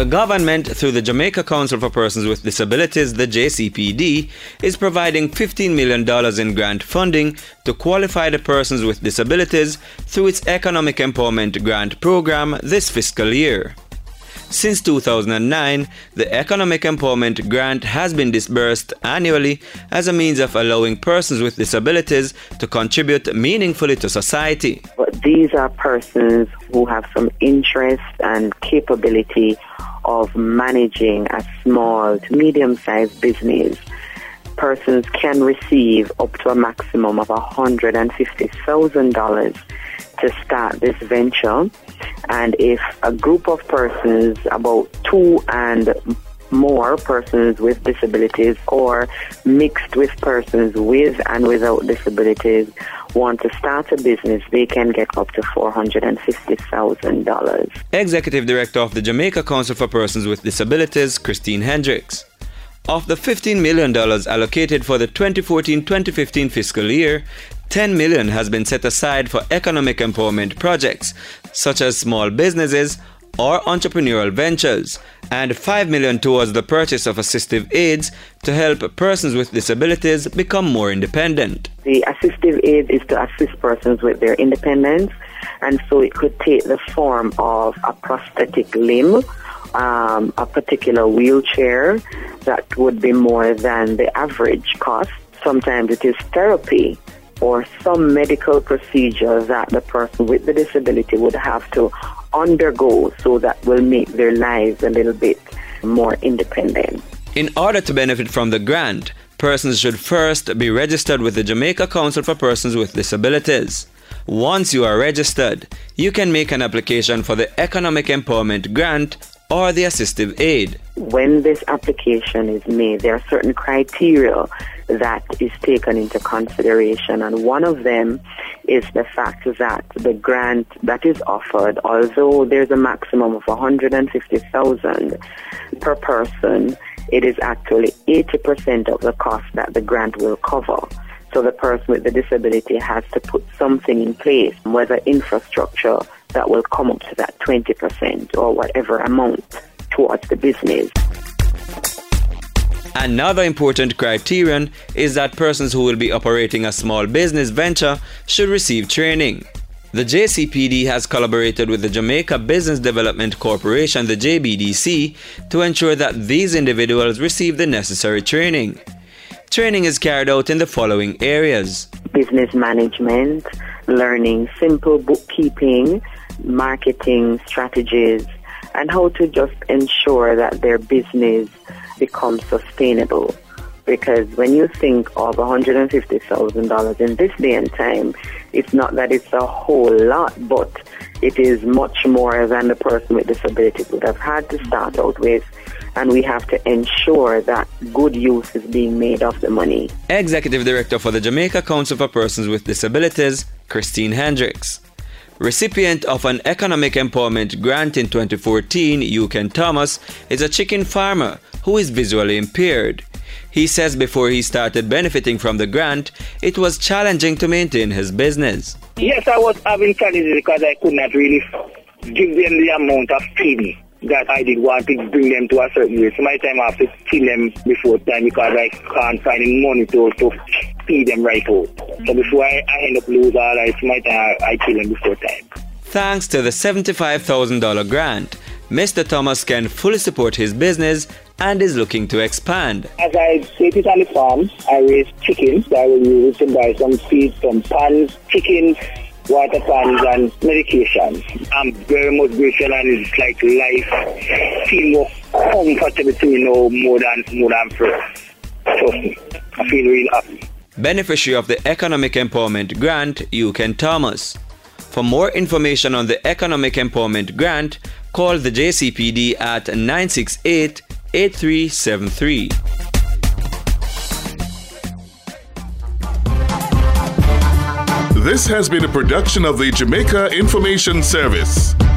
The government, through the Jamaica Council for Persons with Disabilities, the JCPD, is providing $15 million in grant funding to qualified persons with disabilities through its Economic Empowerment Grant Program this fiscal year. Since 2009, the Economic Empowerment Grant has been disbursed annually as a means of allowing persons with disabilities to contribute meaningfully to society. But these are persons who have some interest and capability of managing a small to medium-sized business. Persons can receive up to a maximum of $150,000 to start this venture. And if a group of persons, about 2 and more persons with disabilities or mixed with persons with and without disabilities, want to start a business, they can get up to $450,000. Executive Director of the Jamaica Council for Persons with Disabilities, Christine Hendricks. Of the $15 million allocated for the 2014-2015 fiscal year, $10 million has been set aside for economic empowerment projects, such as small businesses or entrepreneurial ventures, and $5 million towards the purchase of assistive aids to help persons with disabilities become more independent. The assistive aid is to assist persons with their independence, and so it could take the form of a prosthetic limb, a particular wheelchair that would be more than the average cost. Sometimes it is therapy or some medical procedure that the person with the disability would have to undergo, so that will make their lives a little bit more independent. In order to benefit from the grant, persons should first be registered with the Jamaica Council for Persons with Disabilities. Once you are registered, you can make an application for the Economic Empowerment Grant or the assistive aid. When this application is made, there are certain criteria that is taken into consideration, and one of them is the fact that the grant that is offered, although there's a maximum of $150,000 per person, it is actually 80% of the cost that the grant will cover. So the person with the disability has to put something in place, whether infrastructure that will come up to that 20% or whatever amount towards the business. Another important criterion is that persons who will be operating a small business venture should receive training. The JCPD has collaborated with the Jamaica Business Development Corporation, the JBDC, to ensure that these individuals receive the necessary training. Training is carried out in the following areas: business management, learning simple bookkeeping, marketing strategies, and how to just ensure that their business becomes sustainable. Because when you think of $150,000 in this day and time, it's not that it's a whole lot, but it is much more than the person with disabilities would have had to start out with, and we have to ensure that good use is being made of the money. Executive Director for the Jamaica Council for Persons with Disabilities, Christine Hendricks. Recipient of an Economic Empowerment Grant in 2014, Euken Thomas, is a chicken farmer who is visually impaired. He says before he started benefiting from the grant, it was challenging to maintain his business. Yes, I was having challenges because I could not really give them the amount of feeding that I did want to bring them to a certain age. So my time I have to feed them before time because I can't find any money to feed them right out. So before I end up losing all right, my time I kill them before time. Thanks to the $75,000 grant, Mr. Thomas can fully support his business and is looking to expand. As I sit it on the farm, I raise chickens. I will use to buy some feed, some pans, chickens, water pans, and medication. I'm very much grateful, and it's like life feel more comfortable to me now more than first. Trust me, I feel really happy. Beneficiary of the Economic Empowerment Grant, Euken Thomas. For more information on the Economic Empowerment Grant, call the JCPD at 968-8373. This has been a production of the Jamaica Information Service.